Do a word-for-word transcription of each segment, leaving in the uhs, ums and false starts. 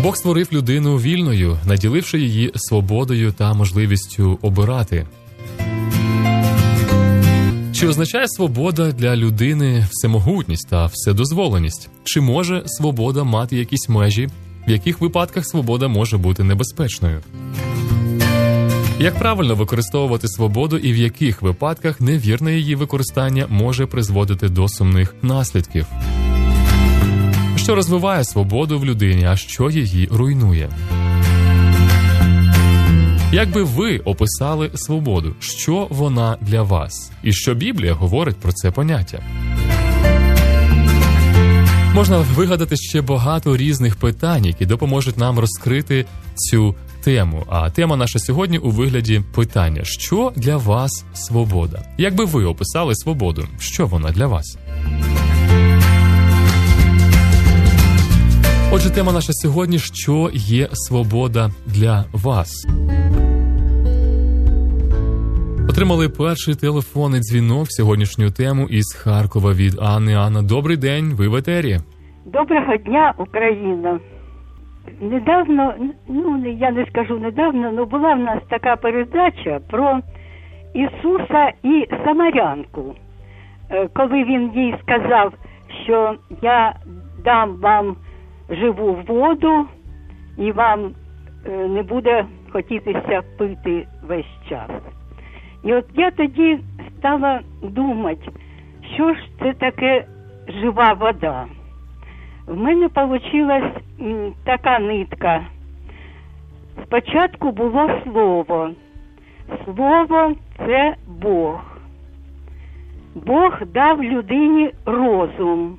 Бог створив людину вільною, наділивши її свободою та можливістю обирати. Чи означає свобода для людини всемогутність та вседозволеність? Чи може свобода мати якісь межі? В яких випадках свобода може бути небезпечною? Як правильно використовувати свободу і в яких випадках невірне її використання може призводити до сумних наслідків? Що розвиває свободу в людині, а що її руйнує? Як би ви описали свободу? Що вона для вас? І що Біблія говорить про це поняття? Можна вигадати ще багато різних питань, які допоможуть нам розкрити цю тему. А тема наша сьогодні у вигляді питання: що для вас свобода? Як би ви описали свободу? Що вона для вас? Отже, тема наша сьогодні: що є свобода для вас? Отримали перший телефонний дзвінок в сьогоднішню тему із Харкова від Анни. Анна, добрий день, ви в етері. Доброго дня, Україна. Недавно, ну я не скажу недавно, але була в нас така передача про Ісуса і Самарянку. Коли він їй сказав, що я дам вам живу воду і вам не буде хотітися пити весь час. І от я тоді стала думати, що ж це таке жива вода. В мене вийшла така нитка. Спочатку було слово. Слово – це Бог. Бог дав людині розум.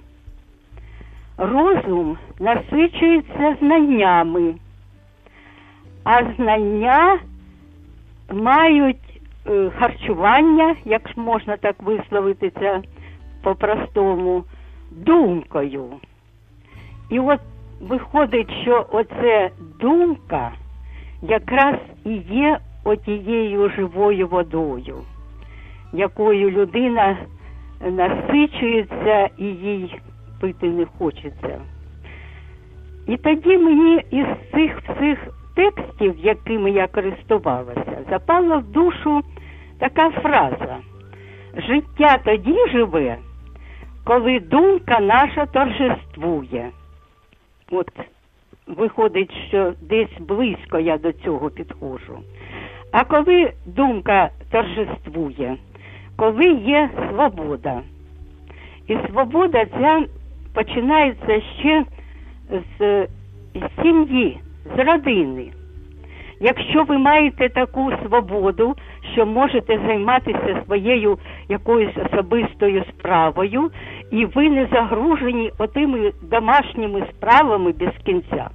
Розум насичується знаннями, а знання мають харчування, як можна так висловитися по-простому, думкою. І от виходить, що оце думка якраз і є отією живою водою, якою людина насичується і їй пити не хочеться. І тоді мені із цих всіх текстів, якими я користувалася, запала в душу така фраза: життя тоді живе, коли думка наша торжествує. От виходить, що десь близько я до цього підходжу. А коли думка торжествує, коли є свобода. І свобода ця починається ще з, з сім'ї, з родини. Якщо ви маєте таку свободу, що можете займатися своєю якоюсь особистою справою, і ви не загружені отими домашніми справами без кінця.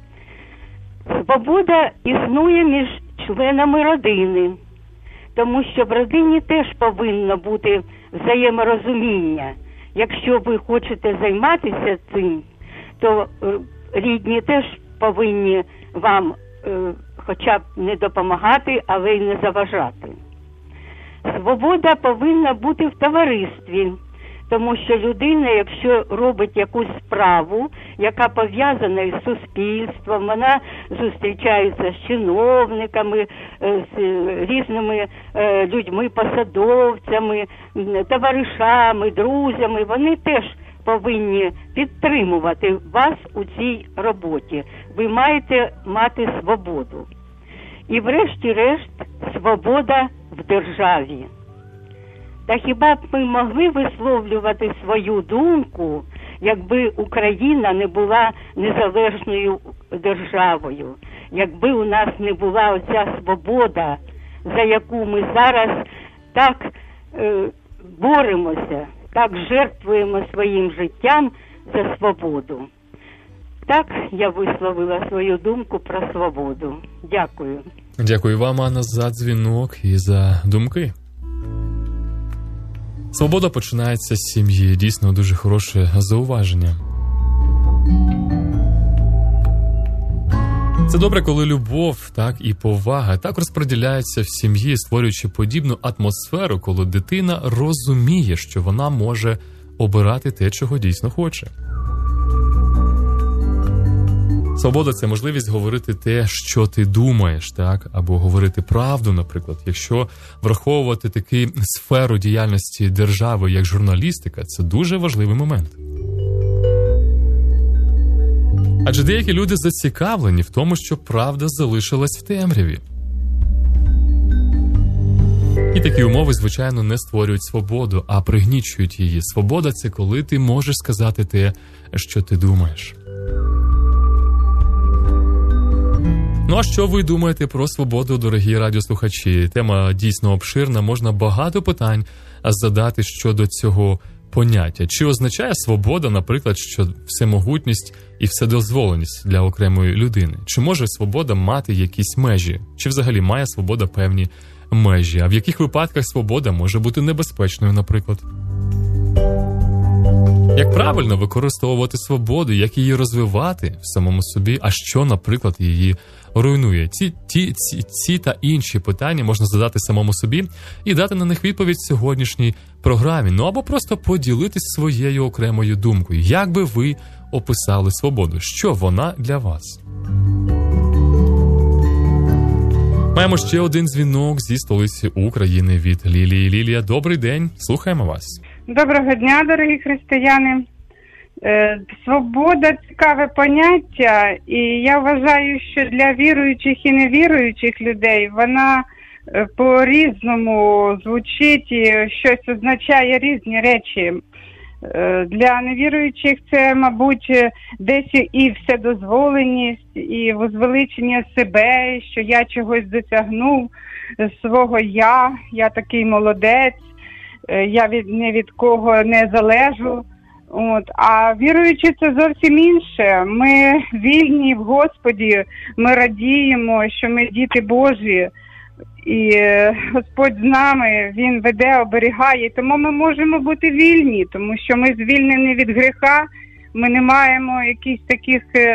Свобода існує між членами родини, тому що в родині теж повинно бути взаєморозуміння. Якщо ви хочете займатися цим, то рідні теж повинні вам хоча б не допомагати, але й не заважати. Свобода повинна бути в товаристві, тому що людина, якщо робить якусь справу, яка пов'язана із суспільством, вона зустрічається з чиновниками, з різними людьми, посадовцями, товаришами, друзями, вони теж повинні підтримувати вас у цій роботі. Ви маєте мати свободу. І врешті-решт свобода в державі. Та хіба б ми могли висловлювати свою думку, якби Україна не була незалежною державою, якби у нас не була оця свобода, за яку ми зараз так е, боремося, так жертвуємо своїм життям за свободу. Так я висловила свою думку про свободу. Дякую. Дякую вам, Анна, за дзвінок і за думки. Свобода починається з сім'ї. Дійсно, дуже хороше зауваження. Це добре, коли любов, так і повага так розподіляються в сім'ї, створюючи подібну атмосферу, коли дитина розуміє, що вона може обирати те, чого дійсно хоче. Свобода – це можливість говорити те, що ти думаєш, так? Або говорити правду, наприклад. Якщо враховувати таку сферу діяльності держави, як журналістика, це дуже важливий момент. Адже деякі люди зацікавлені в тому, щоб правда залишилась в темряві. І такі умови, звичайно, не створюють свободу, а пригнічують її. Свобода – це коли ти можеш сказати те, що ти думаєш. Ну а що ви думаєте про свободу, дорогі радіослухачі? Тема дійсно обширна, можна багато питань задати щодо цього поняття. Чи означає свобода, наприклад, що всемогутність і вседозволеність для окремої людини? Чи може свобода мати якісь межі? Чи взагалі має свобода певні межі? А в яких випадках свобода може бути небезпечною, наприклад? Як правильно використовувати свободу, як її розвивати в самому собі, а що, наприклад, її руйнує? Ці, ті, ці, ці та інші питання можна задати самому собі і дати на них відповідь в сьогоднішній програмі. Ну або просто поділитись своєю окремою думкою. Як би ви описали свободу? Що вона для вас? Маємо ще один дзвінок зі столиці України від Лілії. Лілія, добрий день, слухаємо вас. Доброго дня, дорогі християни. Свобода – цікаве поняття, і я вважаю, що для віруючих і невіруючих людей вона по-різному звучить і щось означає різні речі. Для невіруючих це, мабуть, десь і вседозволеність, і возвеличення себе, що я чогось досягнув, свого я, я такий молодець, я від, ні від кого не залежу. От. А віруючи, це зовсім інше. Ми вільні в Господі, ми радіємо, що ми діти Божі. І Господь з нами, Він веде, оберігає. Тому ми можемо бути вільні, тому що ми звільнені від гріха, ми не маємо якихось таких е,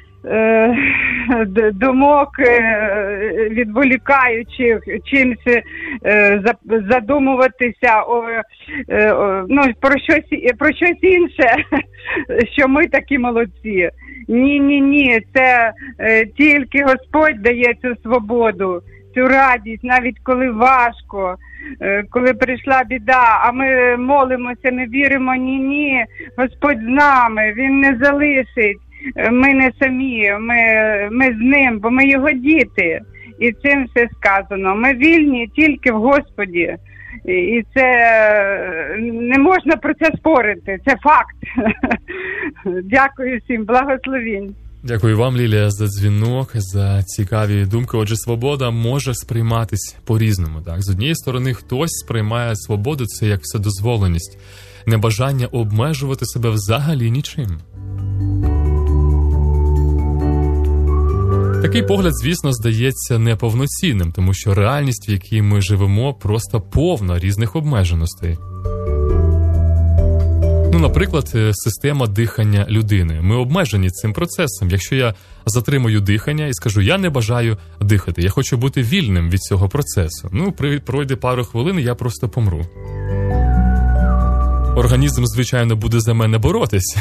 е, думок, е, відволікаючих, чимось е, задумуватися о, е, о, ну, про щось, про щось інше, що ми такі молодці. Ні-ні-ні, це е, тільки Господь дає цю свободу, цю радість, навіть коли важко, коли прийшла біда, а ми молимося, ми віримо, ні-ні, Господь з нами, Він не залишить, ми не самі, ми, ми з Ним, бо ми Його діти. І цим все сказано. Ми вільні тільки в Господі. І це не можна про це спорити, це факт. Дякую всім, благословінь. Дякую вам, Лілія, за дзвінок, за цікаві думки. Отже, свобода може сприйматись по-різному. Так? З однієї сторони, хтось сприймає свободу – це як вседозволеність, небажання обмежувати себе взагалі нічим. Такий погляд, звісно, здається неповноцінним, тому що реальність, в якій ми живемо, просто повна різних обмеженостей. Ну, наприклад, система дихання людини. Ми обмежені цим процесом. Якщо я затримую дихання і скажу, я не бажаю дихати, я хочу бути вільним від цього процесу. Ну, пройде пару хвилин, і я просто помру. Організм, звичайно, буде за мене боротись.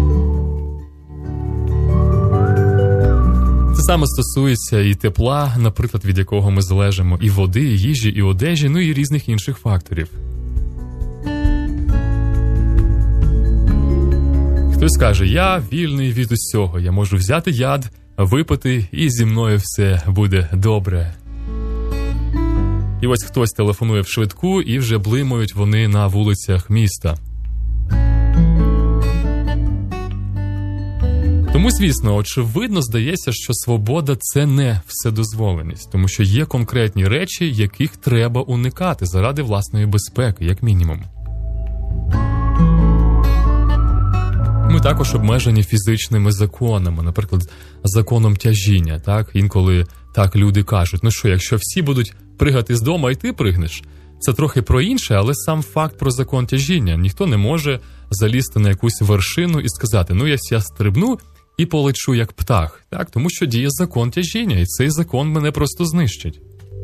Це саме стосується і тепла, наприклад, від якого ми залежимо, і води, і їжі, і одежі, ну і різних інших факторів. Хтось каже, я вільний від усього, я можу взяти яд, випити, і зі мною все буде добре. І ось хтось телефонує в швидку, і вже блимають вони на вулицях міста. Тому, звісно, очевидно здається, що свобода – це не вседозволеність, тому що є конкретні речі, яких треба уникати заради власної безпеки, як мінімум. Ми також обмежені фізичними законами, наприклад, законом тяжіння, так? Інколи так люди кажуть, ну що, якщо всі будуть пригати з дому, і ти пригнеш, це трохи про інше, але сам факт про закон тяжіння. Ніхто не може залізти на якусь вершину і сказати, ну я ся стрибну і полечу як птах, так? Тому що діє закон тяжіння, і цей закон мене просто знищить.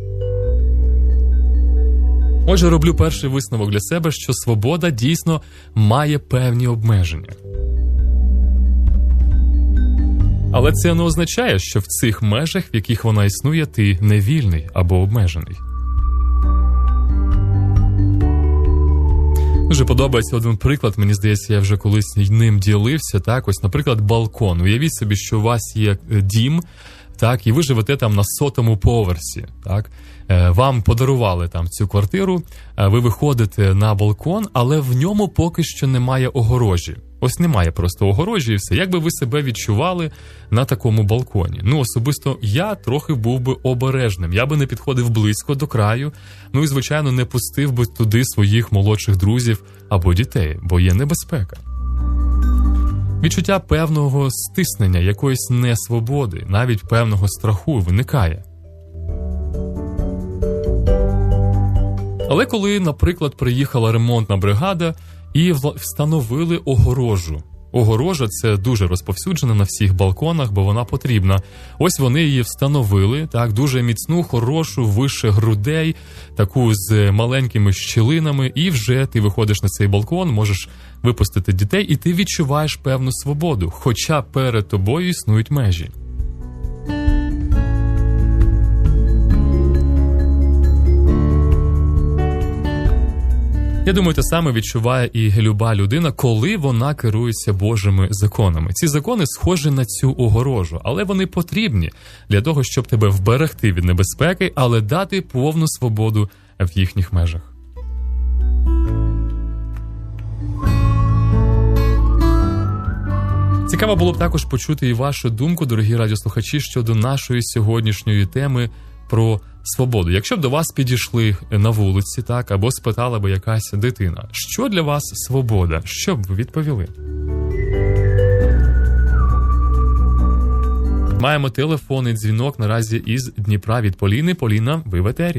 Отже, роблю перший висновок для себе, що свобода дійсно має певні обмеження. Але це не означає, що в цих межах, в яких вона існує, ти не вільний або обмежений. Дуже подобається один приклад, мені здається, я вже колись ним ділився, так, ось, наприклад, балкон. Уявіть собі, що у вас є дім, так, і ви живете там на сотому поверсі, так, вам подарували там цю квартиру, ви виходите на балкон, але в ньому поки що немає огорожі. Ось немає просто огорожі і все. Як би ви себе відчували на такому балконі? Ну, особисто я трохи був би обережним. Я би не підходив близько до краю, ну і, звичайно, не пустив би туди своїх молодших друзів або дітей, бо є небезпека. Відчуття певного стиснення, якоїсь несвободи, навіть певного страху виникає. Але коли, наприклад, приїхала ремонтна бригада і встановили огорожу. Огорожа – це дуже розповсюджена на всіх балконах, бо вона потрібна. Ось вони її встановили, так, дуже міцну, хорошу, вище грудей, таку з маленькими щілинами, і вже ти виходиш на цей балкон, можеш випустити дітей, і ти відчуваєш певну свободу, хоча перед тобою існують межі. Я думаю, те саме відчуває і люба людина, коли вона керується Божими законами. Ці закони схожі на цю огорожу, але вони потрібні для того, щоб тебе вберегти від небезпеки, але дати повну свободу в їхніх межах. Цікаво було б також почути і вашу думку, дорогі радіослухачі, щодо нашої сьогоднішньої теми про свободу. Якщо б до вас підійшли на вулиці, так, або спитала б якась дитина, що для вас свобода, що б ви відповіли? Маємо телефонний дзвінок наразі із Дніпра від Поліни. Поліна, ви в етері.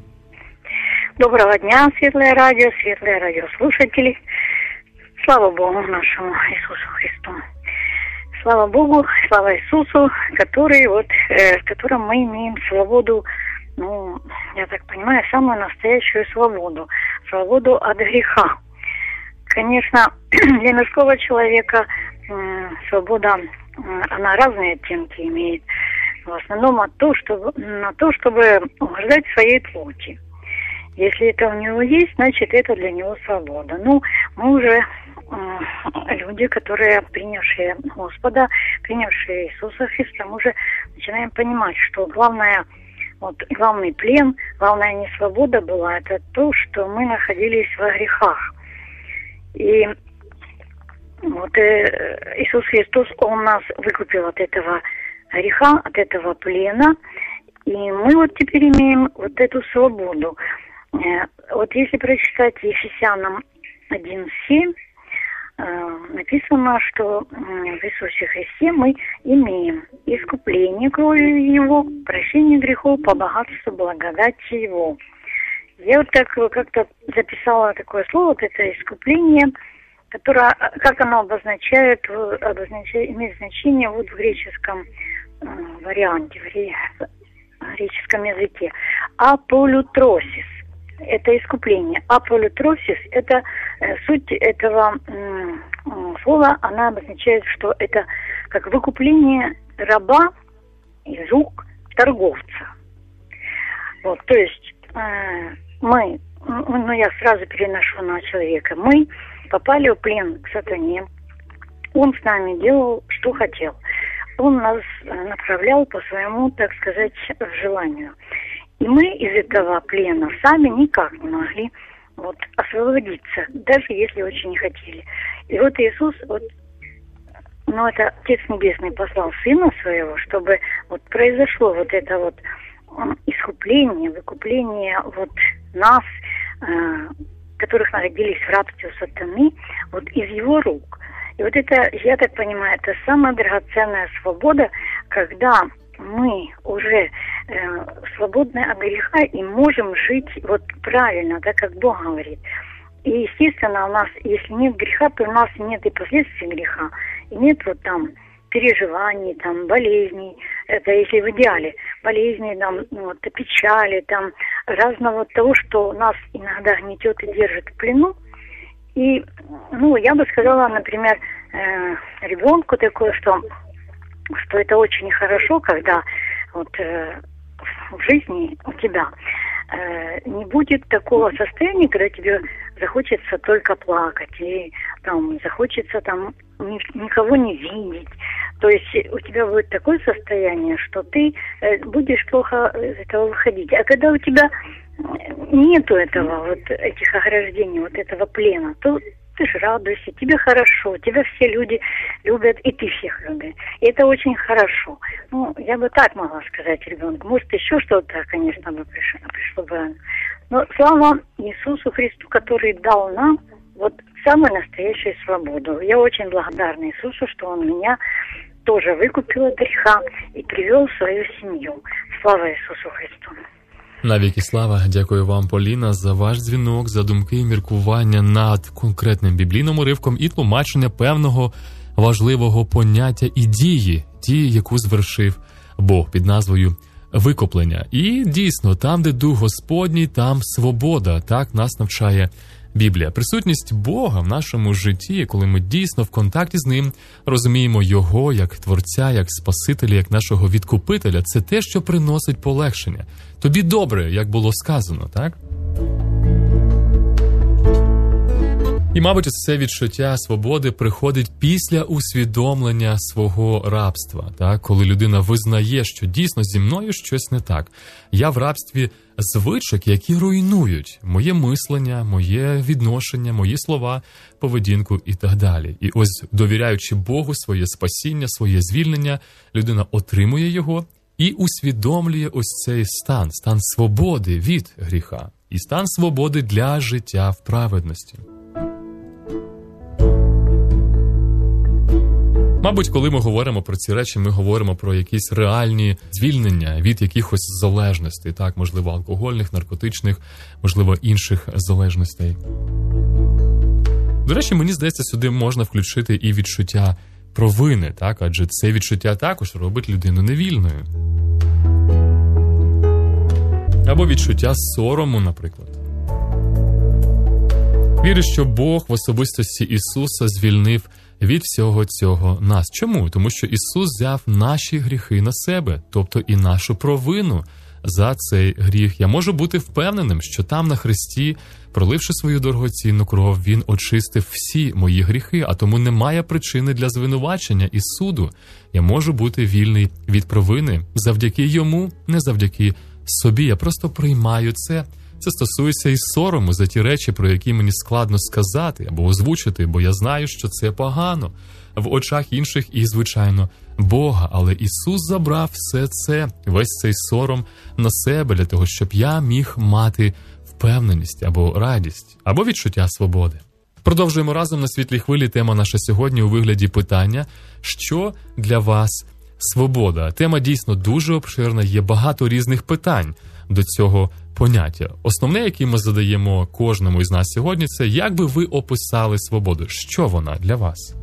Доброго дня, светлое радио, светлые радиослушатели. Слава Богу нашему Иисусу Христу. Слава Богу, слава Иисусу, который, вот, э, в котором мы имеем свободу, ну, я так понимаю, самую настоящую свободу. Свободу от греха. Конечно, для мирского человека э, свобода, э, она разные оттенки имеет. В основном от то, чтобы, на то, чтобы угождать своей плоти. Если это у него есть, значит, это для него свобода. Ну, мы уже э, люди, которые принявшие Господа, принявшие Иисуса Христа, мы уже начинаем понимать, что главное, вот, главный плен, главная несвобода была, это то, что мы находились во грехах. И вот э, Иисус Христос, Он нас выкупил от этого греха, от этого плена, и мы вот теперь имеем вот эту свободу. Вот если прочитать Ефесянам один семь, написано, что в Иисусе Христе мы имеем искупление кровью Его, прощение грехов по богатству благодати Его. Я вот так как-то записала такое слово, вот это искупление, которое, как оно обозначает, обозначает имеет значение вот в греческом варианте, в греческом языке. Аполютросис. Это искупление. Аполютросис, это э, суть этого э, слова, она обозначает, что это как выкупление раба из рук торговца. Вот, то есть э, мы, ну я сразу переношу на человека, мы попали в плен к сатане, он с нами делал, что хотел. Он нас направлял по своему, так сказать, желанию. И мы из этого плена сами никак не могли вот, освободиться, даже если очень не хотели. И вот Иисус, вот, ну это Отец Небесный послал Сына Своего, чтобы вот произошло вот это вот искупление, выкупление вот нас, э, которых находились в рабстве у сатаны, вот из Его рук. И вот это, я так понимаю, это самая драгоценная свобода, когда мы уже э, свободны от греха и можем жить вот правильно, так как Бог говорит. И, естественно, у нас, если нет греха, то у нас нет и последствий греха, и нет вот там переживаний, там, болезней, это если в идеале, болезней, там, вот, печали, там, разного того, что нас иногда гнетет и держит в плену. И, ну, я бы сказала, например, э, ребенку такое, что что это очень хорошо, когда вот э, в жизни у тебя э, не будет такого состояния, когда тебе захочется только плакать, и там захочется там ни, никого не видеть. То есть у тебя будет такое состояние, что ты э, будешь плохо из этого выходить. А когда у тебя нету этого, вот этих ограждений, вот этого плена, то ты же радуешься, тебе хорошо, тебя все люди любят, и ты всех любишь. И это очень хорошо. Ну, я бы так могла сказать ребенку. Может, еще что-то, конечно, бы пришло, пришло бы. Но слава Иисусу Христу, который дал нам вот самую настоящую свободу. Я очень благодарна Иисусу, что Он меня тоже выкупил от греха и привел в свою семью. Слава Иисусу Христу. Навіки слава, дякую вам, Поліна, за ваш дзвінок, за думки і міркування над конкретним біблійним уривком і тлумачення певного важливого поняття і дії, дії, яку звершив Бог під назвою викуплення. І дійсно, там, де Дух Господній, там свобода, так нас навчає Біблія. Присутність Бога в нашому житті, коли ми дійсно в контакті з Ним, розуміємо Його як Творця, як Спасителя, як нашого Відкупителя, це те, що приносить полегшення. Тобі добре, як було сказано, так? І, мабуть, це відчуття свободи приходить після усвідомлення свого рабства, так? Коли людина визнає, що дійсно зі мною щось не так. Я в рабстві звичок, які руйнують моє мислення, моє відношення, мої слова, поведінку і так далі. І ось, довіряючи Богу своє спасіння, своє звільнення, людина отримує його і усвідомлює ось цей стан, стан свободи від гріха і стан свободи для життя в праведності. Мабуть, коли ми говоримо про ці речі, ми говоримо про якісь реальні звільнення від якихось залежностей, так, можливо, алкогольних, наркотичних, можливо, інших залежностей. До речі, мені здається, сюди можна включити і відчуття провини, так, адже це відчуття також робить людину невільною. Або відчуття сорому, наприклад. Вірю, що Бог в особистості Ісуса звільнив від всього цього нас. Чому? Тому що Ісус взяв наші гріхи на себе, тобто і нашу провину за цей гріх. Я можу бути впевненим, що там на хресті, проливши свою дорогоцінну кров, Він очистив всі мої гріхи, а тому немає причини для звинувачення і суду. Я можу бути вільний від провини завдяки Йому, не завдяки собі. Я просто приймаю це. Це стосується і сорому за ті речі, про які мені складно сказати або озвучити, бо я знаю, що це погано в очах інших і, звичайно, Бога. Але Ісус забрав все це, весь цей сором на себе для того, щоб я міг мати впевненість або радість, або відчуття свободи. Продовжуємо разом на світлій хвилі. Тема наша сьогодні у вигляді питання, що для вас свобода. Тема дійсно дуже обширна, є багато різних питань до цього поняття. Основне, яке ми задаємо кожному із нас сьогодні, це як би ви описали свободу? Що вона для вас?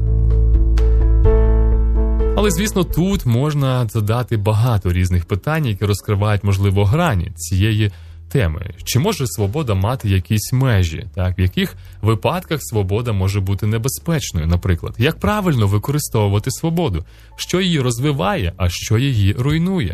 Але, звісно, тут можна задати багато різних питань, які розкривають, можливо, грані цієї теми. Чи може свобода мати якісь межі? Так? В яких випадках свобода може бути небезпечною, наприклад? Як правильно використовувати свободу? Що її розвиває, а що її руйнує?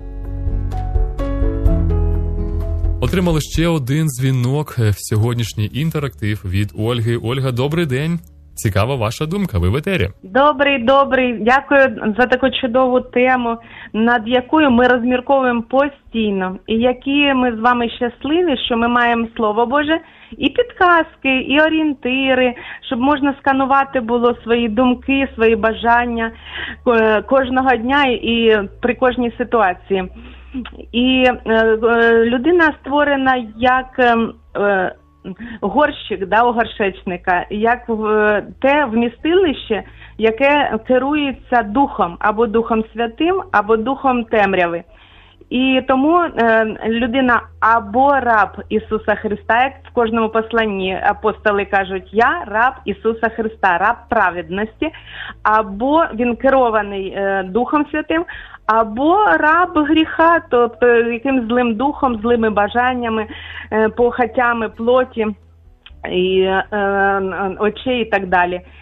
Отримали ще один дзвінок в сьогоднішній інтерактив від Ольги. Ольга, добрий день. Цікава ваша думка, ви в етері. Добрий, добрий. Дякую за таку чудову тему, над якою ми розмірковуємо постійно. І які ми з вами щасливі, що ми маємо Слово Боже, і підказки, і орієнтири, щоб можна сканувати було свої думки, свої бажання кожного дня і при кожній ситуації. І е, людина створена як е, горщик, да, у горшечника, як в, те вмістилище, яке керується Духом, або Духом Святим, або Духом темряви. І тому е, людина або раб Ісуса Христа, як в кожному посланні апостоли кажуть, я раб Ісуса Христа, раб праведності, або він керований е, Духом Святим, або раб гріха, тобто яким злим духом, злими бажаннями, е, похотями плоті, і, е, очей і так далі.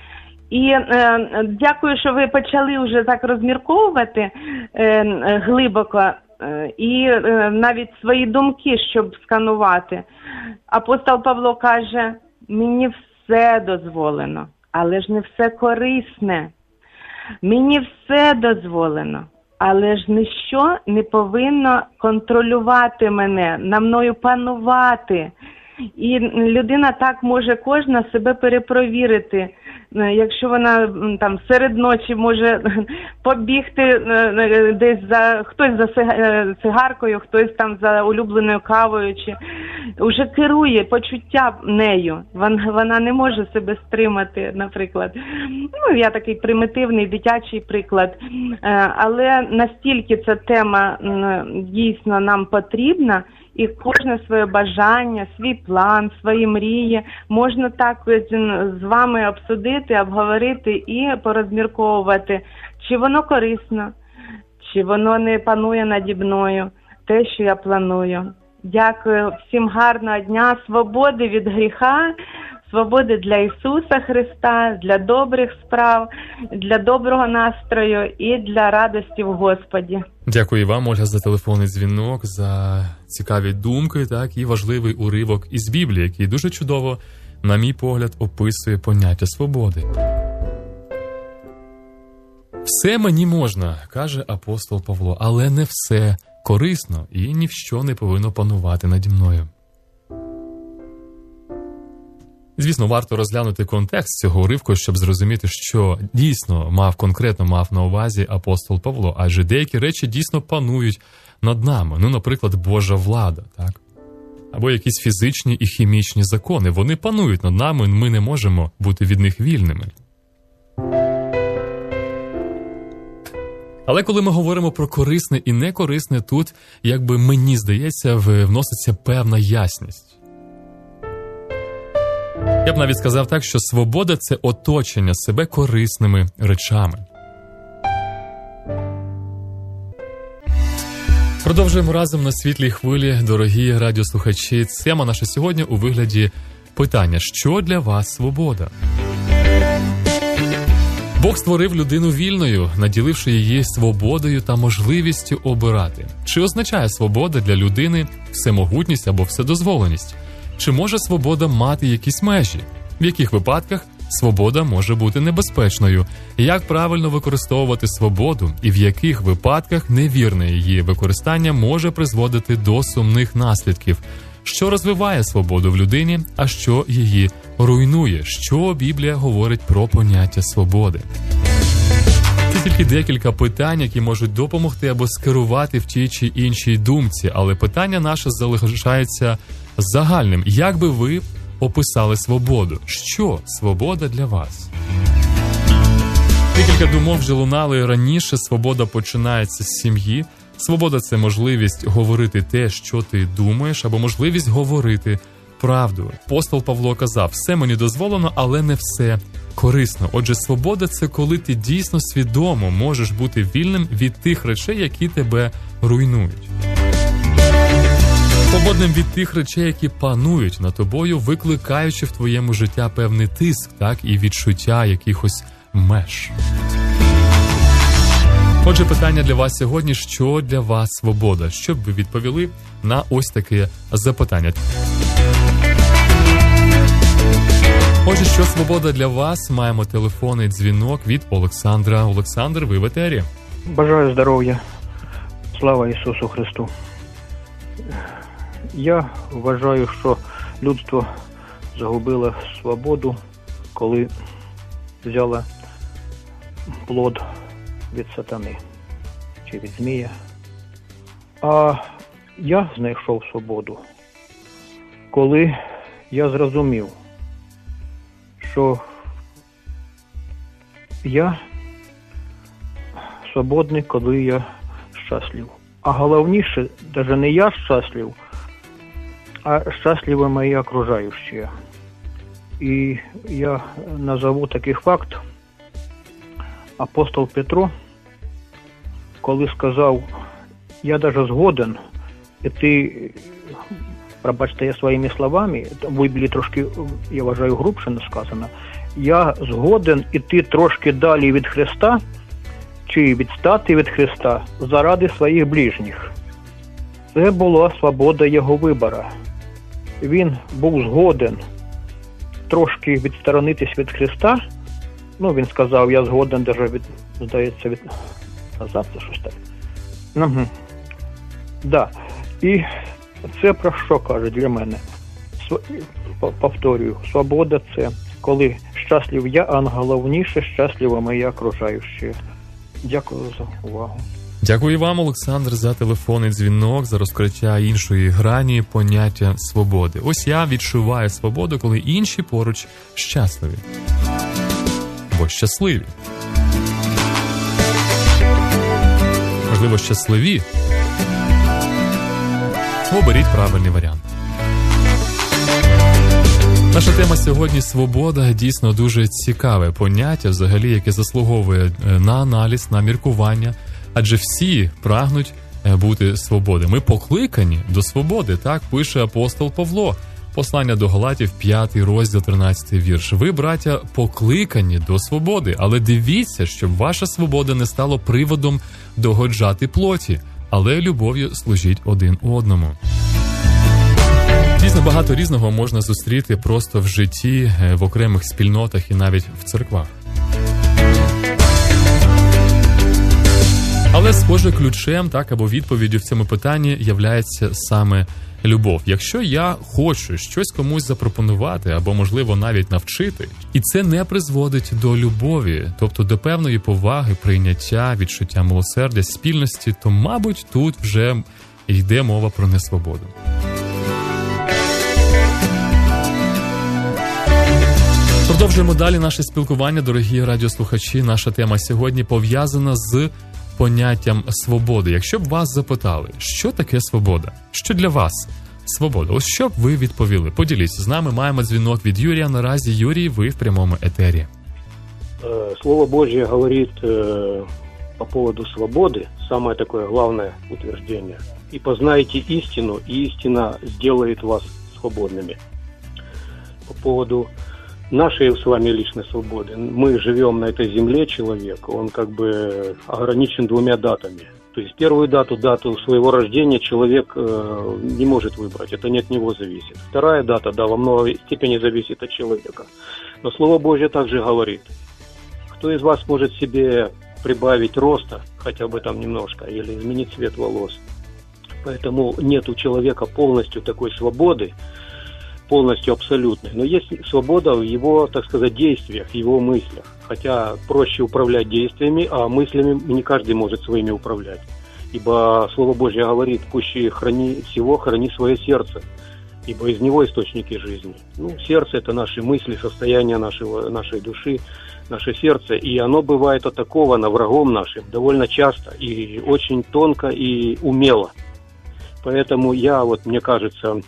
І е, дякую, що ви почали вже так розмірковувати е, глибоко е, і е, навіть свої думки, щоб сканувати. Апостол Павло каже, мені все дозволено, але ж не все корисне. Мені все дозволено, але ж ніщо не повинно контролювати мене, на мною панувати. І людина так може кожна себе перепровірити. Якщо вона там серед ночі може побігти десь за хтось за цигаркою, хтось там за улюбленою кавою, чи вже керує почуття нею. Вона, вона не може себе стримати, наприклад. Ну, я такий примітивний дитячий приклад. Але настільки ця тема дійсно нам потрібна, і кожне своє бажання, свій план, свої мрії можна так з вами обсудити, обговорити і порозмірковувати, чи воно корисно, чи воно не панує наді мною, те, що я планую. Дякую всім гарного дня, свободи від гріха, свободи для Ісуса Христа, для добрих справ, для доброго настрою і для радості в Господі. Дякую вам, Ольга, за телефонний дзвінок, за цікаві думки, так, і важливий уривок із Біблії, який дуже чудово, на мій погляд, описує поняття свободи. Все мені можна, каже апостол Павло, але не все корисно і ні в що не повинно панувати наді мною. Звісно, варто розглянути контекст цього уривку, щоб зрозуміти, що дійсно мав, конкретно мав на увазі апостол Павло, адже деякі речі дійсно панують над нами. Ну, наприклад, Божа влада, так? Або якісь фізичні і хімічні закони. Вони панують над нами, ми не можемо бути від них вільними. Але коли ми говоримо про корисне і некорисне, тут, якби мені здається, вноситься певна ясність. Я б навіть сказав так, що свобода – це оточення себе корисними речами. Продовжуємо разом на світлій хвилі, дорогі радіослухачі. Тема наша сьогодні у вигляді питання: що для вас свобода? Бог створив людину вільною, наділивши її свободою та можливістю обирати. Чи означає свобода для людини всемогутність або вседозволеність? Чи може свобода мати якісь межі? В яких випадках свобода може бути небезпечною? Як правильно використовувати свободу і в яких випадках невірне її використання може призводити до сумних наслідків? Що розвиває свободу в людині, а що її руйнує? Що Біблія говорить про поняття свободи? Це тільки декілька питань, які можуть допомогти або скерувати в тій чи іншій думці, але питання наше залишається загальним. Як би ви описали свободу? Що свобода для вас? Декілька думок вже лунали раніше. Свобода починається з сім'ї. Свобода – це можливість говорити те, що ти думаєш, або можливість говорити правду. Апостол Павло казав, все мені дозволено, але не все корисно. Отже, свобода – це коли ти дійсно свідомо можеш бути вільним від тих речей, які тебе руйнують. Свободним від тих речей, які панують над тобою, викликаючи в твоєму життя певний тиск, так, і відчуття якихось меж. Отже, питання для вас сьогодні: що для вас свобода? Що б ви відповіли на ось таке запитання? Отже, що свобода для вас? Маємо телефонний дзвінок від Олександра. Олександр, ви в етері. Бажаю здоров'я. Слава Ісусу Христу. Я вважаю, що людство загубило свободу, коли взяло плод від сатани чи від змія. А я знайшов свободу, коли я зрозумів, що я свободний, коли я щаслив. А головніше, навіть не я щаслив, а счастливы мои окружающие. И я назову такий факт. Апостол Петро, коли сказав, я даже згоден іти, пробачте, я своїми словами, в Біблії трошки, я вважаю, грубше не сказано, я згоден іти трошки далі від Христа чи відстати від Христа заради своїх ближніх. Це була свобода його вибору. Він був згоден трошки відсторонитись від Христа. Ну, він сказав, я згоден даже від, здається, від назад, це щось так. Угу. Да. І це про що каже для мене? Повторюю, свобода – це коли щаслив я, а головніше щасливо мої окружаючі. Дякую за увагу. Дякую вам, Олександр, за телефонний дзвінок, за розкриття іншої грані поняття свободи. Ось я відчуваю свободу, коли інші поруч щасливі. Бо щасливі. Можливо, щасливі. Оберіть правильний варіант. Наша тема сьогодні – свобода. Дійсно дуже цікаве поняття, взагалі, яке заслуговує на аналіз, на міркування. Адже всі прагнуть бути свободи. Ми покликані до свободи, так пише апостол Павло. Послання до Галатів, п'ятий розділ, тринадцятий вірш. Ви, браття, покликані до свободи, але дивіться, щоб ваша свобода не стала приводом догоджати плоті, але любов'ю служіть один одному. Дійсно, багато різного можна зустріти просто в житті, в окремих спільнотах і навіть в церквах. Але, схоже, ключем, так, або відповіддю в цьому питанні являється саме любов. Якщо я хочу щось комусь запропонувати, або, можливо, навіть навчити, і це не призводить до любові, тобто до певної поваги, прийняття, відчуття милосердя, спільності, то, мабуть, тут вже йде мова про несвободу. Продовжуємо далі наше спілкування, дорогі радіослухачі. Наша тема сьогодні пов'язана з поняттям свободи. Якщо б вас запитали, що таке свобода? Що для вас свобода? Ось що б ви відповіли? Поділіться з нами, маємо дзвінок від Юрія. Наразі, Юрій, ви в прямому етері. Слово Божье говорит э, по поводу свободы, самое такое главное утверждение. «И познайте истину, и истина сделает вас свободными». По поводу нашей с вами личной свободы. Мы живем на этой земле, человек, он как бы ограничен двумя датами. То есть первую дату, дату своего рождения человек э, не может выбрать, это не от него зависит. Вторая дата, да, во многой степени зависит от человека. Но Слово Божье также говорит, кто из вас может себе прибавить роста, хотя бы там немножко, или изменить цвет волос. Поэтому нет у человека полностью такой свободы, полностью абсолютной. Но есть свобода в его, так сказать, действиях, в его мыслях. Хотя проще управлять действиями, а мыслями не каждый может своими управлять. Ибо Слово Божье говорит, пуще храни всего, храни свое сердце, ибо из него источники жизни. Ну, сердце – это наши мысли, состояние нашего, нашей души, наше сердце. И оно бывает атаковано врагом нашим довольно часто и очень тонко и умело. Поэтому я, вот мне кажется,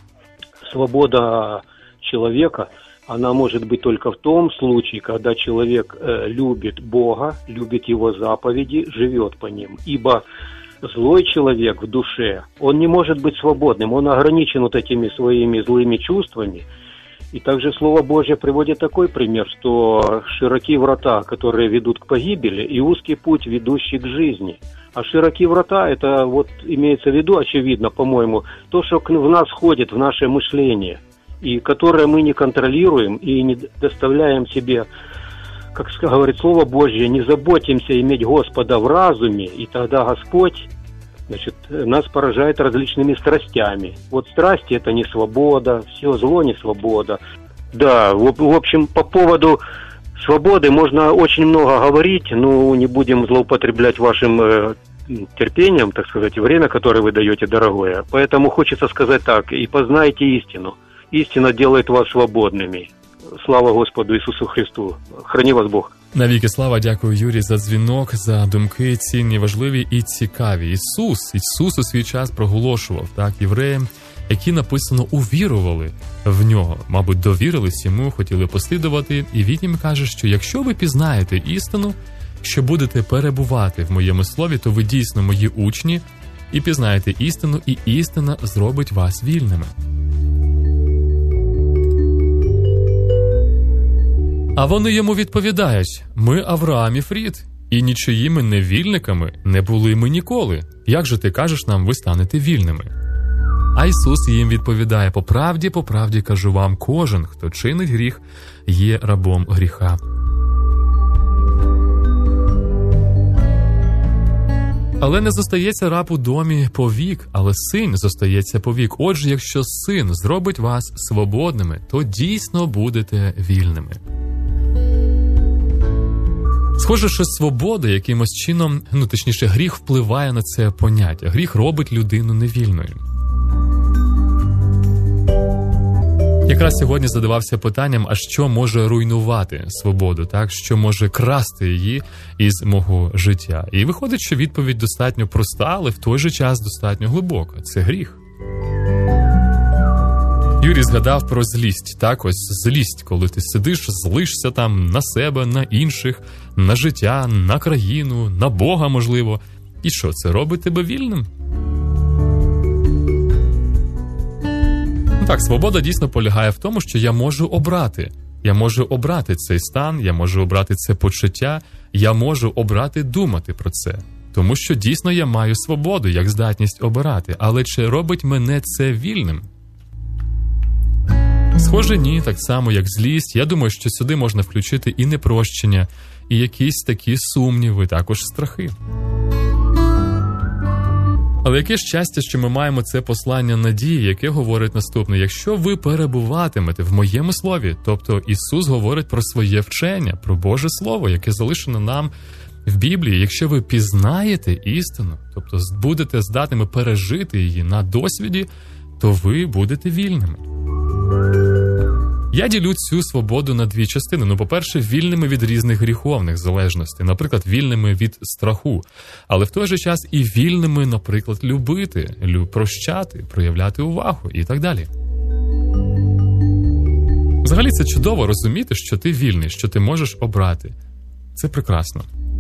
свобода человека, она может быть только в том случае, когда человек э, любит Бога, любит Его заповеди, живет по ним. Ибо злой человек в душе, он не может быть свободным, он ограничен вот этими своими злыми чувствами. И также Слово Божье приводит такой пример, что широки врата, которые ведут к погибели, и узкий путь, ведущий к жизни. А широкие врата, это вот имеется в виду, очевидно, по-моему, то, что в нас входит, в наше мышление, и которое мы не контролируем и не доставляем себе, как говорит Слово Божье, не заботимся иметь Господа в разуме, и тогда Господь, значит, нас поражает различными страстями. Вот страсти – это не свобода, все зло не свобода. Да, в, в общем, по поводу свободы можно очень много говорить, но не будем злоупотреблять вашим э, терпением, так сказать, время, которое вы даете, дорогое. Поэтому хочется сказать так, и познайте истину. Истина делает вас свободными. Слава Господу Ісусу Христу. Храни вас Бог. Навіки слава, дякую, Юрій, за дзвінок, за думки цінні, важливі і цікаві. Ісус, Ісус у свій час проголошував, так, євреям, які, написано, увірували в нього, мабуть, довірились йому, хотіли послідувати, і він їм каже, що якщо ви пізнаєте істину, що будете перебувати в моєму слові, то ви дійсно мої учні, і пізнаєте істину, і істина зробить вас вільними. А вони йому відповідають: ми Авраамів рід, і нічиїми невільниками не були ми ніколи. Як же ти кажеш нам, ви станете вільними? А Ісус їм відповідає: по правді, по правді кажу вам, кожен, хто чинить гріх, є рабом гріха. Але не зостається раб у домі повік, але син зостається повік. Отже, якщо син зробить вас свободними, то дійсно будете вільними. Схоже, що свобода якимось чином, ну точніше, гріх впливає на це поняття. Гріх робить людину невільною. Якраз сьогодні задавався питанням, а що може руйнувати свободу, так? Що може красти її із мого життя? І виходить, що відповідь достатньо проста, але в той же час достатньо глибока. Це гріх. Юрій згадав про злість, так? Ось злість, коли ти сидиш, злишся там на себе, на інших, на життя, на країну, на Бога, можливо. І що, це робить тебе вільним? Так, свобода дійсно полягає в тому, що я можу обрати. Я можу обрати цей стан, я можу обрати це почуття, я можу обрати думати про це. Тому що дійсно я маю свободу, як здатність обирати. Але чи робить мене це вільним? Схоже, ні, так само, як злість. Я думаю, що сюди можна включити і непрощення, і якісь такі сумніви, також страхи. Але яке щастя, що ми маємо це послання надії, яке говорить наступне: якщо ви перебуватимете в моєму слові, тобто Ісус говорить про своє вчення, про Боже Слово, яке залишено нам в Біблії, якщо ви пізнаєте істину, тобто будете здатними пережити її на досвіді, то ви будете вільними. Я ділю цю свободу на дві частини. Ну, по-перше, вільними від різних гріховних залежностей, наприклад, вільними від страху, але в той же час і вільними, наприклад, любити, прощати, проявляти увагу і так далі. Взагалі це чудово розуміти, що ти вільний, що ти можеш обрати. Це прекрасно.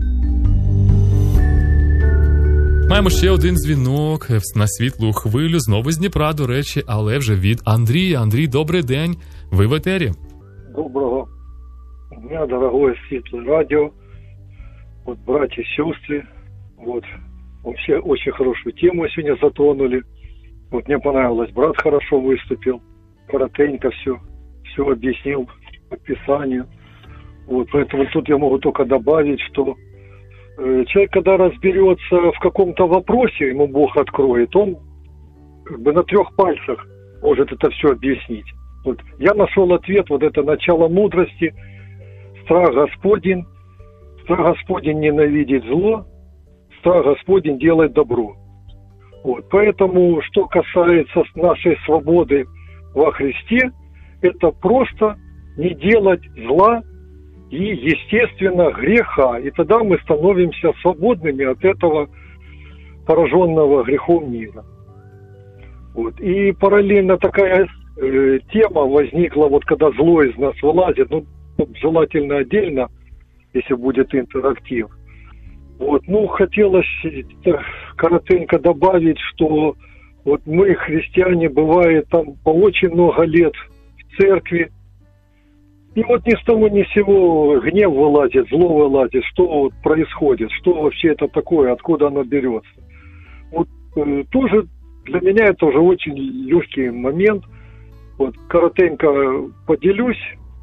Маємо ще один дзвінок на світлу хвилю, знову з Дніпра, до речі, але вже від Андрія. Андрій, добрий день, ви в етері. Доброго дня, дорогое Светлое радио, вот, братья и сестры, вот, вообще очень хорошую тему сегодня затронули, вот, мне понравилось, брат хорошо выступил, коротенько все, все объяснил по Писанию, вот, поэтому тут я могу только добавить, что человек, когда разберется в каком-то вопросе, ему Бог откроет, он как бы на трех пальцах может это все объяснить. Вот я нашел ответ, вот это начало мудрости, страх Господень, страх Господень ненавидит зло, страх Господень делает добро. Вот, поэтому, что касается нашей свободы во Христе, это просто не делать зла и, естественно, греха. И тогда мы становимся свободными от этого пораженного грехом мира. Вот. И параллельно такая э, тема возникла, вот когда зло из нас вылазит, ну, желательно отдельно, если будет интерактив. Вот. Ну, хотелось коротенько добавить, что вот мы, христиане, бывает там по очень много лет в церкви, и вот ни с того ни с сего гнев вылазит, зло вылазит, что вот происходит, что вообще это такое, откуда оно берется. Вот э, тоже для меня это уже очень легкий момент. Вот коротенько поделюсь,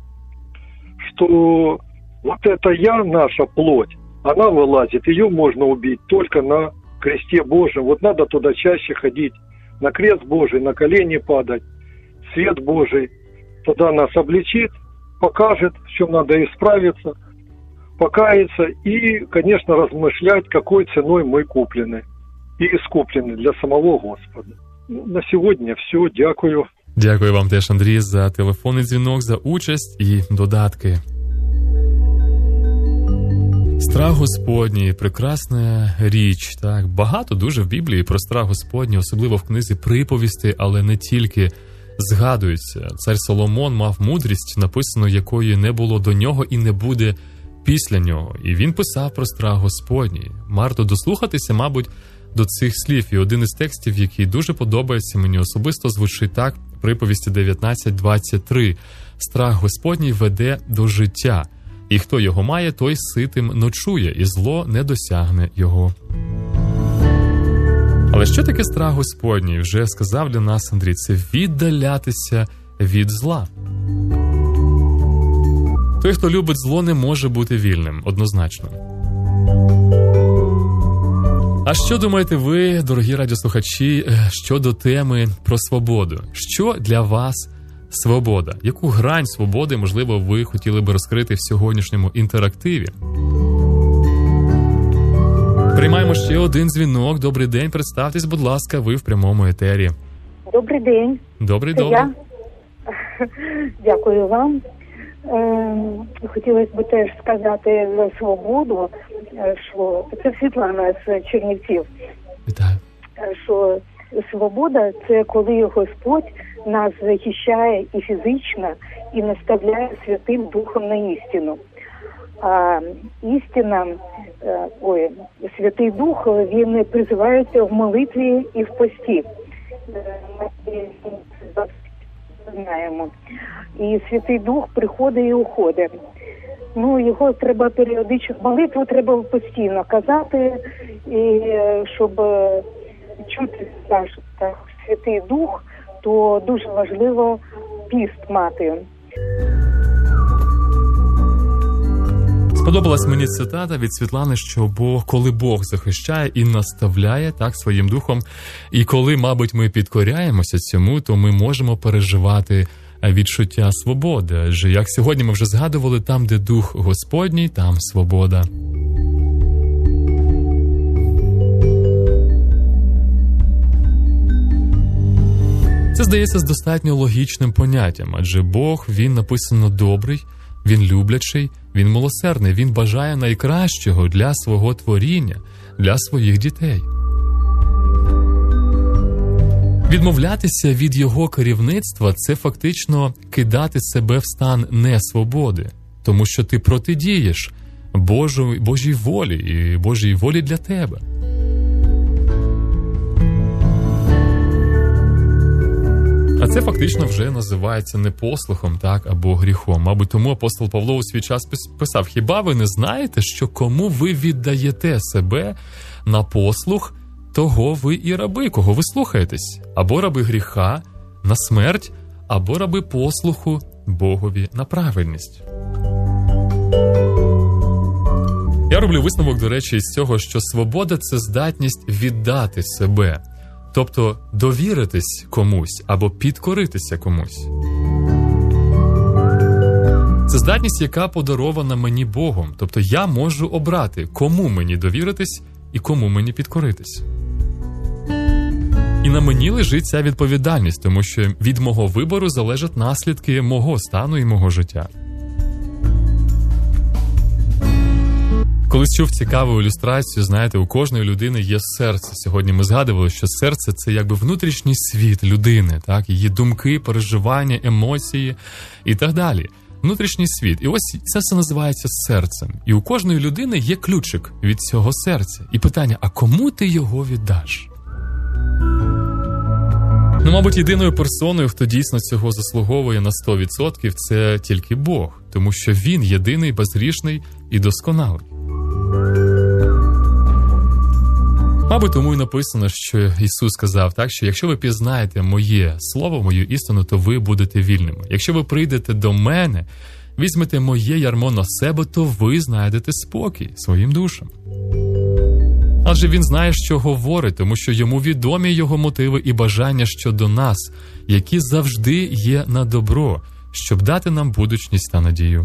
что вот это я, наша плоть, она вылазит, ее можно убить только на кресте Божьем. Вот надо туда чаще ходить, на крест Божий, на колени падать, свет Божий, тогда нас обличит, покажет, в чем надо исправиться, покаяться и, конечно, размышлять, какой ценой мы куплены и искуплены для самого Господа. Ну, на сьогодні все, дякую. Дякую вам теж, Андрій, за телефонний дзвінок, за участь і додатки. Страх Господній – прекрасна річ. Так? Багато дуже в Біблії про страх Господній, особливо в книзі «Приповісти», але не тільки згадується. Цар Соломон мав мудрість, написану якої не було до нього і не буде після нього. І він писав про страх Господній. Варто дослухатися, мабуть, до цих слів. І один із текстів, який дуже подобається мені особисто, звучить так: приповісті дев'ятнадцять двадцять три. Страх Господній веде до життя, і хто його має, той ситим ночує, і зло не досягне його. Але що таке страх Господній? Вже сказав для нас Андрій, це віддалятися від зла. Той, хто любить зло, не може бути вільним, однозначно. А що думаєте ви, дорогі радіослухачі, щодо теми про свободу? Що для вас свобода? Яку грань свободи, можливо, ви хотіли би розкрити в сьогоднішньому інтерактиві? Приймаємо ще один дзвінок. Добрий день, представтесь, будь ласка, ви в прямому етері. Добрий день. Добрий, добрий. Я... Дякую вам. Е, хотілося б теж сказати за свободу, що це Світлана з Чернівців. Вітаю. Що свобода – це коли Господь нас захищає і фізично, і наставляє Святим Духом на істину. А істина, ой, Святий Дух, він призивається в молитві і в пості. Знаємо. І Святий Дух приходить і уходить. Ну, його треба періодично, молитву треба постійно казати, і щоб чути так, Святий Дух, то дуже важливо піст мати. Сподобалась мені цитата від Світлани, що Бог, коли Бог захищає і наставляє так своїм духом, і коли, мабуть, ми підкоряємося цьому, то ми можемо переживати відчуття свободи. Адже, як сьогодні ми вже згадували, там, де Дух Господній, там свобода. Це, здається, з достатньо логічним поняттям, адже Бог, Він написано добрий, Він люблячий, Він милосердний, Він бажає найкращого для свого творіння, для своїх дітей. Відмовлятися від Його керівництва – це фактично кидати себе в стан несвободи, тому що ти протидієш Божу, Божій волі і Божій волі для тебе. А це фактично вже називається непослухом, так, або гріхом. Мабуть, тому апостол Павло у свій час писав: «Хіба ви не знаєте, що кому ви віддаєте себе на послух, того ви і раби, кого ви слухаєтесь? Або раби гріха на смерть, або раби послуху Богові на праведність». Я роблю висновок, до речі, із цього, що свобода – це здатність віддати себе. Тобто довіритись комусь або підкоритися комусь. Це здатність, яка подарована мені Богом. Тобто я можу обрати, кому мені довіритись і кому мені підкоритись. І на мені лежить ця відповідальність, тому що від мого вибору залежать наслідки мого стану і мого життя. Колись чув цікаву ілюстрацію, знаєте, у кожної людини є серце. Сьогодні ми згадували, що серце – це якби внутрішній світ людини, так? Її думки, переживання, емоції і так далі. Внутрішній світ. І ось це все називається серцем. І у кожної людини є ключик від цього серця. І питання, а кому ти його віддаш? Ну, мабуть, єдиною персоною, хто дійсно цього заслуговує на сто відсотків, це тільки Бог. Тому що Він єдиний, безгрішний і досконалий. Мабуть, тому і написано, що Ісус сказав так, що якщо ви пізнаєте моє слово, мою істину, то ви будете вільними. Якщо ви прийдете до мене, візьмете моє ярмо на себе, то ви знайдете спокій своїм душам. Адже Він знає, що говорить, тому що йому відомі його мотиви і бажання щодо нас, які завжди є на добро, щоб дати нам будучність та надію.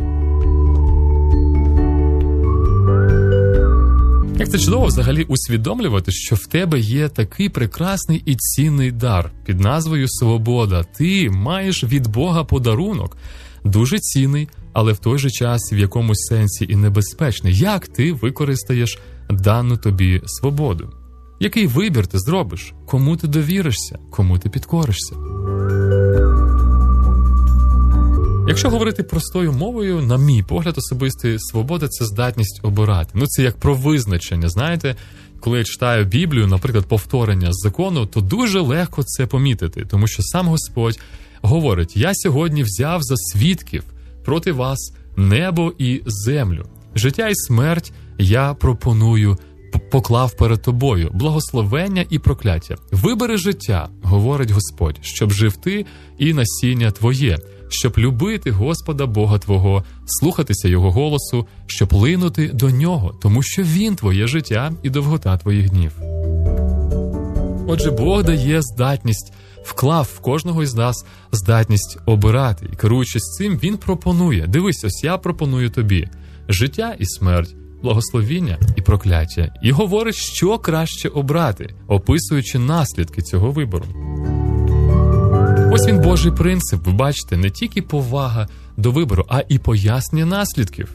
Як це чудово взагалі усвідомлювати, що в тебе є такий прекрасний і цінний дар під назвою «Свобода». Ти маєш від Бога подарунок, дуже цінний, але в той же час в якомусь сенсі і небезпечний. Як ти використаєш дану тобі свободу? Який вибір ти зробиш? Кому ти довіришся? Кому ти підкоришся? Якщо говорити простою мовою, на мій погляд особистий, свобода – це здатність обирати. Ну, це як про визначення, знаєте. Коли я читаю Біблію, наприклад, повторення з закону, то дуже легко це помітити, тому що сам Господь говорить: «Я сьогодні взяв за свідків проти вас небо і землю. Життя і смерть я пропоную, поклав перед тобою, благословення і прокляття. Вибери життя, говорить Господь, щоб жив ти і насіння твоє, щоб любити Господа Бога твого, слухатися Його голосу, щоб линути до Нього, тому що Він твоє життя і довгота твоїх днів». Отже, Бог дає здатність, вклав в кожного із нас здатність обирати. І керуючись цим, Він пропонує: дивись, ось я пропоную тобі життя і смерть, благословіння і прокляття. І говорить, що краще обрати, описуючи наслідки цього вибору. Ось він, Божий принцип, ви бачите, не тільки повага до вибору, а і пояснення наслідків.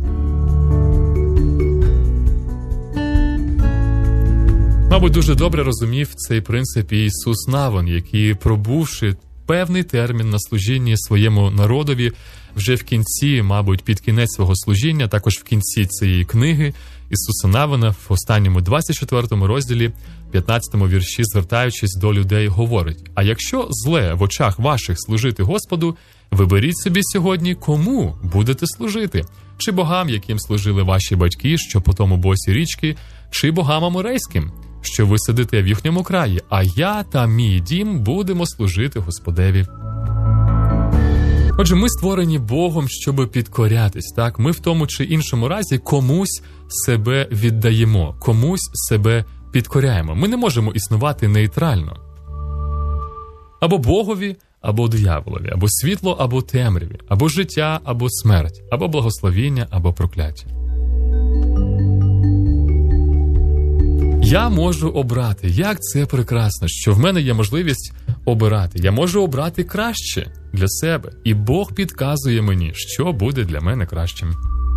Мабуть, дуже добре розумів цей принцип і Ісус Навин, який, пробувши певний термін на служінні своєму народові, вже в кінці, мабуть, під кінець свого служіння, також в кінці цієї книги Ісуса Навина, в останньому двадцять четвертому розділі, п'ятнадцятому вірші, звертаючись до людей, говорить: «А якщо зле в очах ваших служити Господу, виберіть собі сьогодні, кому будете служити. Чи богам, яким служили ваші батьки, що по тому боці річки, чи богам аморейським, що ви сидите в їхньому краї, а я та мій дім будемо служити Господеві». Отже, ми створені Богом, щоб підкорятись, так? Ми в тому чи іншому разі комусь себе віддаємо, комусь себе підкоряємо. Ми не можемо існувати нейтрально. Або Богові, або дияволові, або світло, або темряві, або життя, або смерть, або благословіння, або прокляття. Я можу обрати. Як це прекрасно, що в мене є можливість обирати. Я можу обрати краще для себе. І Бог підказує мені, що буде для мене кращим.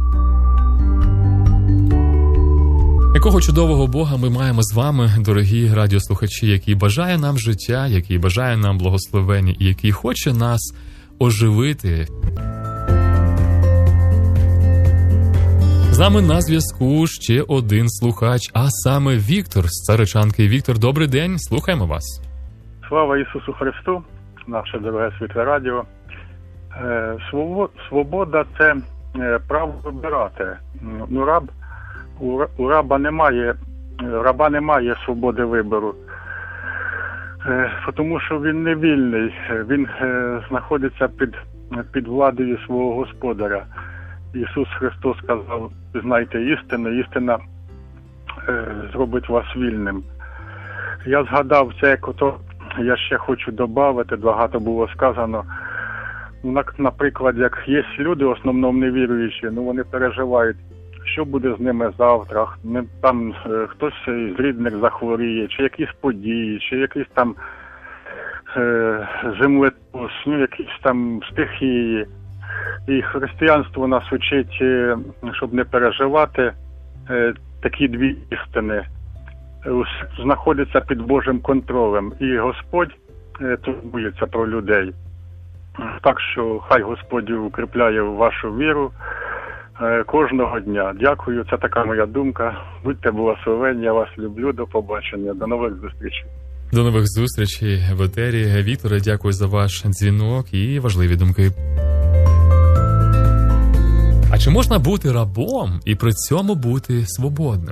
Якого чудового Бога ми маємо з вами, дорогі радіослухачі, який бажає нам життя, який бажає нам благословення і який хоче нас оживити. З нами на зв'язку ще один слухач, а саме Віктор з Царичанки. Віктор, добрий день, слухаємо вас. Слава Ісусу Христу, наше дороге світле радіо. Свобода – це право вибирати. Ну, раб, у раба немає, раба немає свободи вибору, тому що він не вільний, він знаходиться під, під владою свого господаря. Ісус Христос сказав: «Знайте істину, істина е, зробить вас вільним». Я згадав це, як ото, я ще хочу додати, багато було сказано. Ну, наприклад, як є люди, в основному невіруючі, ну вони переживають, що буде з ними завтра, там е, хтось з рідних захворіє, чи якісь події, чи якісь там е, землетрус, ну якісь там стихії. І християнство нас учить, щоб не переживати, такі дві істини. Знаходиться під Божим контролем. І Господь турбується про людей. Так що хай Господь укріпляє вашу віру кожного дня. Дякую, це така моя думка. Будьте благословенні, я вас люблю. До побачення. До нових зустрічей. До нових зустрічей в етері. Вікторе, дякую за ваш дзвінок і важливі думки. А чи можна бути рабом і при цьому бути свободним?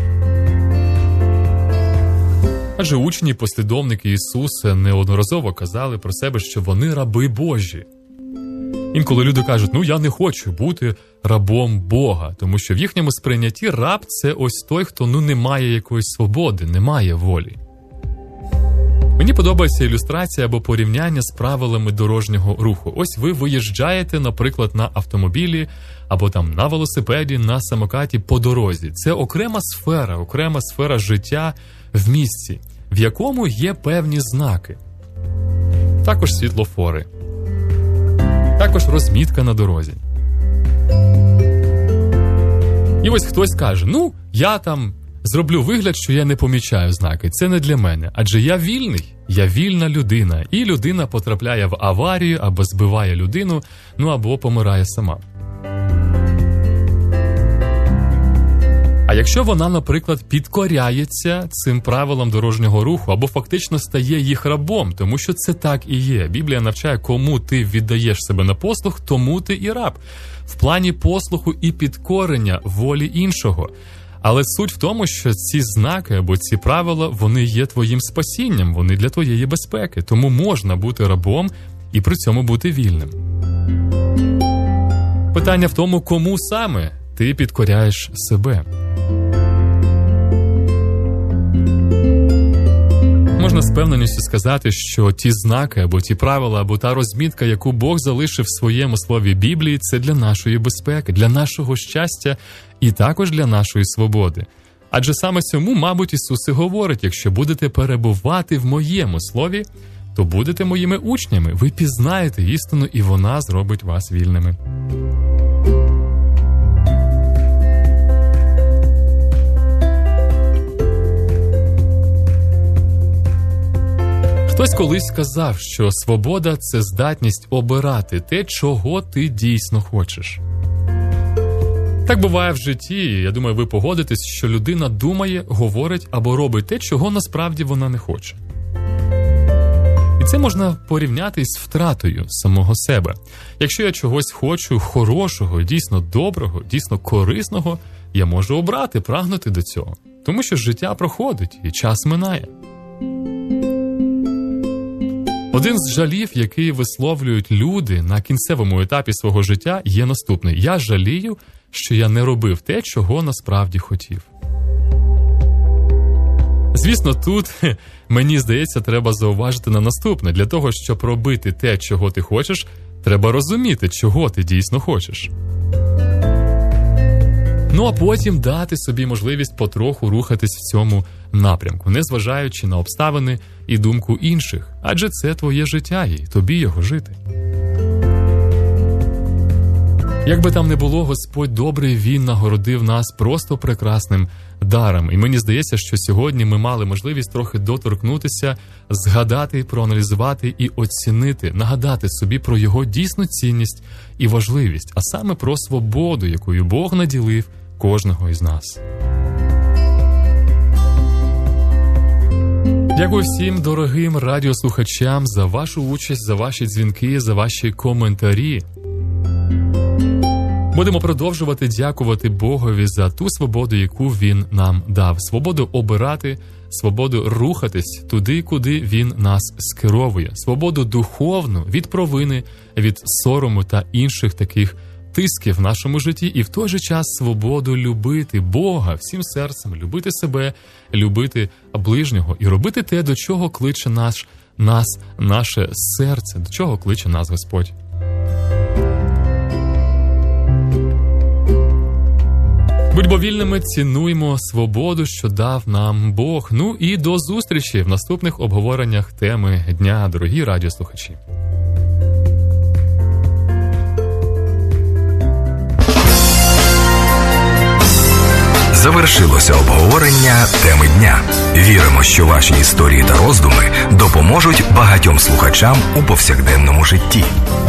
Адже учні, послідовники Ісуса неодноразово казали про себе, що вони раби Божі. Інколи люди кажуть: ну я не хочу бути рабом Бога, тому що в їхньому сприйнятті раб – це ось той, хто ну не має якоїсь свободи, не має волі. Мені подобається ілюстрація або порівняння з правилами дорожнього руху. Ось ви виїжджаєте, наприклад, на автомобілі або там на велосипеді, на самокаті по дорозі. Це окрема сфера, окрема сфера життя в місті, в якому є певні знаки. Також світлофори. Також розмітка на дорозі. І ось хтось каже: ну, я там Зроблю вигляд, що я не помічаю знаки. Це не для мене, адже я вільний, я вільна людина. І людина потрапляє в аварію, або збиває людину, ну або помирає сама. А якщо вона, наприклад, підкоряється цим правилам дорожнього руху, або фактично стає їх рабом, тому що це так і є. Біблія навчає, кому ти віддаєш себе на послух, тому ти і раб. В плані послуху і підкорення волі іншого. Але суть в тому, що ці знаки або ці правила, вони є твоїм спасінням, вони для твоєї безпеки. Тому можна бути рабом і при цьому бути вільним. Питання в тому, кому саме ти підкоряєш себе. Можна з певненістю сказати, що ті знаки, або ті правила, або та розмітка, яку Бог залишив в своєму слові Біблії, це для нашої безпеки, для нашого щастя і також для нашої свободи. Адже саме цьому, мабуть, Ісус і говорить: якщо будете перебувати в моєму слові, то будете моїми учнями, ви пізнаєте істину, і вона зробить вас вільними. Хтось колись сказав, що свобода – це здатність обирати те, чого ти дійсно хочеш. Так буває в житті, і я думаю, ви погодитесь, що людина думає, говорить або робить те, чого насправді вона не хоче. І це можна порівняти з втратою самого себе. Якщо я чогось хочу хорошого, дійсно доброго, дійсно корисного, я можу обрати, прагнути до цього. Тому що життя проходить і час минає. Один з жалів, який висловлюють люди на кінцевому етапі свого життя, є наступний: я жалію, що я не робив те, чого насправді хотів. Звісно, тут, мені здається, треба зауважити на наступне. Для того, щоб робити те, чого ти хочеш, треба розуміти, чого ти дійсно хочеш. Ну а потім дати собі можливість потроху рухатись в цьому напрямку, незважаючи на обставини і думку інших. Адже це твоє життя і тобі його жити. Як би там не було, Господь добрий, Він нагородив нас просто прекрасним даром. І мені здається, що сьогодні ми мали можливість трохи доторкнутися, згадати, проаналізувати і оцінити, нагадати собі про його дійсну цінність і важливість, а саме про свободу, якою Бог наділив кожного із нас. Дякую всім дорогим радіослухачам за вашу участь, за ваші дзвінки, за ваші коментарі. Будемо продовжувати дякувати Богові за ту свободу, яку Він нам дав. Свободу обирати, свободу рухатись туди, куди Він нас скеровує. Свободу духовну від провини, від сорому та інших таких тисків в нашому житті. І в той же час свободу любити Бога всім серцем, любити себе, любити ближнього і робити те, до чого кличе наш, нас, наше серце, до чого кличе нас Господь. Будьмо вільними, цінуймо свободу, що дав нам Бог. Ну і до зустрічі в наступних обговореннях теми дня, дорогі радіослухачі. Завершилося обговорення теми дня. Віримо, що ваші історії та роздуми допоможуть багатьом слухачам у повсякденному житті.